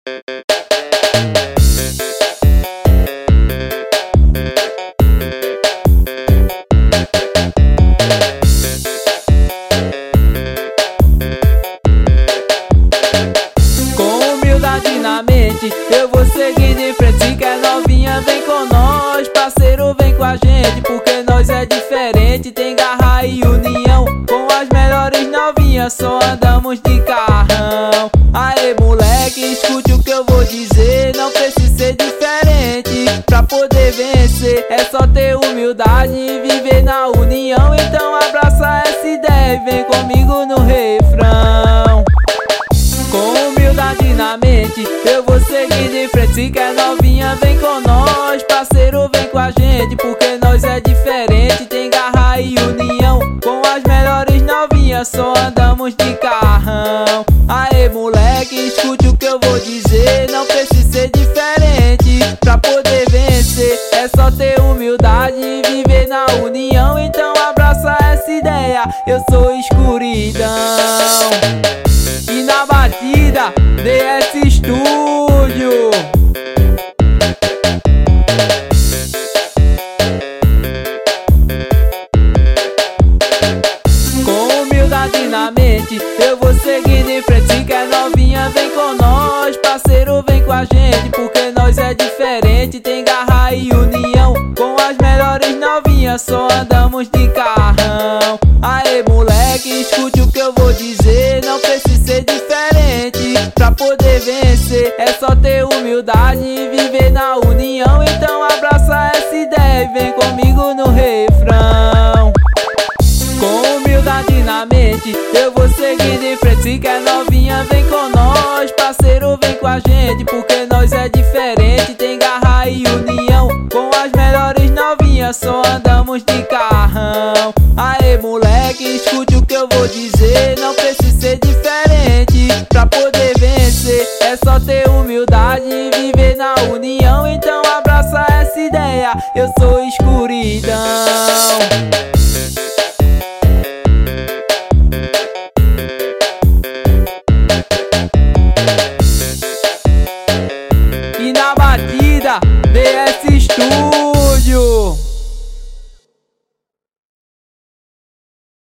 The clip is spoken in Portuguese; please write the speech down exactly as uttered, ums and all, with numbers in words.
Na mente, eu vou seguir de frente. Se quer novinha, vem com nós. Parceiro, vem com a gente, porque nós é diferente. Tem garra e união com as melhores novinhas. Só andamos de carrão. Aê, moleque, escute o que eu vou dizer. Não precisa ser diferente pra poder vencer. É só ter humildade e viver na união. Então abraça essa ideia e vem comigo no refrão. Com humildade na mente, eu vou seguir de frente. Se quer novinha, vem com nós. Parceiro, vem com a gente, porque nós é diferente. Tem garra e união com as melhores novinhas. Só andamos de carrão. Aê, moleque, escute o que eu vou dizer. Não precisa ser diferente pra poder vencer. É só ter humildade e viver na união. Então abraça essa ideia, eu sou escuridão. E na batida, D S Studio. Com humildade na mente, eu vou seguir de frente. Se quer novinha, vem com nós. Parceiro, vem com a gente, porque nós é diferente. Tem garra e união com as melhores novinhas. Só andamos de carrão. Aê, moleque, escute o que eu vou dizer. Não precisa ser diferente pra poder vencer. É só ter humildade e viver na união. Então abraça essa ideia e vem comigo no refrão. Com humildade na mente, eu vou seguir de frente. Se quer novinha, vem com nós. Parceiro, vem com a gente, porque nós é diferente. Tem garra e união com as melhores novinhas. Só andamos de carrão. Aê, moleque, escute o que eu vou dizer. Não precisa ser diferente pra poder vencer. É só ter humildade e viver na união. Então abraça essa ideia, eu sou escuridão.